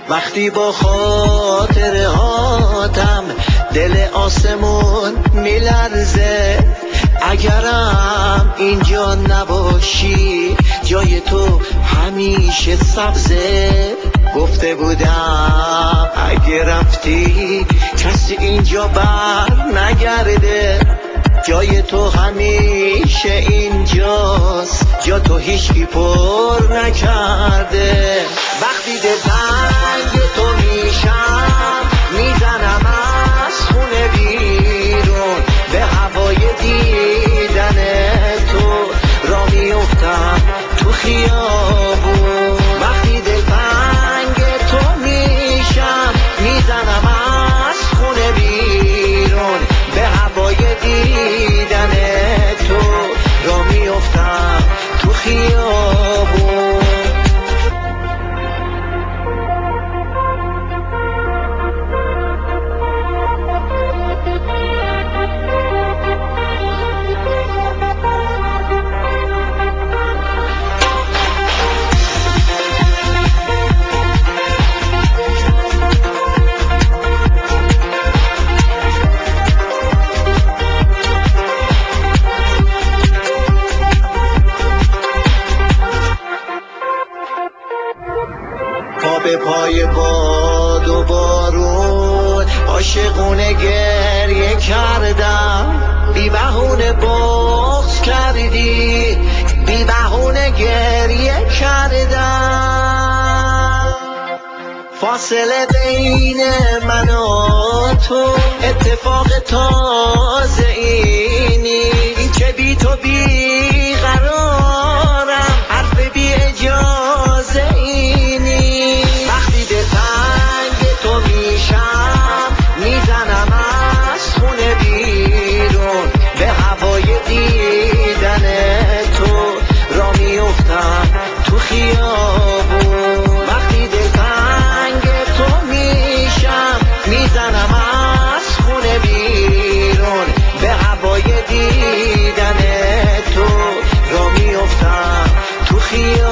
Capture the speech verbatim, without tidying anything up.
وقتی با خاطره هاتم دل آسمون میلرزه، اگرم اینجا نباشی جای تو همیشه سبزه. گفته بودم اگه رفتی کسی اینجا بر نگرده، جای تو همیشه اینجاست، جا تو هیچکی پر نکرده. وقتی دلتنگ تو میشم میزنم از خونه بیرون، به هوای دیدن تو را میفتم تو خیابون. وقتی دلتنگ تو میشم میزنم از خونه بیرون، به هوای دیدن تو را میفتم تو خیابون. پا به پای باد و بارون عاشقونه گریه کردم، بی بهونه بغض کردی، بی بهونه گریه کردم. فاصله بین من و تو اتفاق تازه اینی که بی تو بی قرارم، حرف بی اجازه اینی. وقتی دلتنگ تو میشم میزنم از خونه بیرون، به هوای دیدن تو را میفتم تو خیابون. وقتی دلتنگ تو میشم میزنم از خونه بیرون، به هوای دیدن تو را میفتم تو خیابون.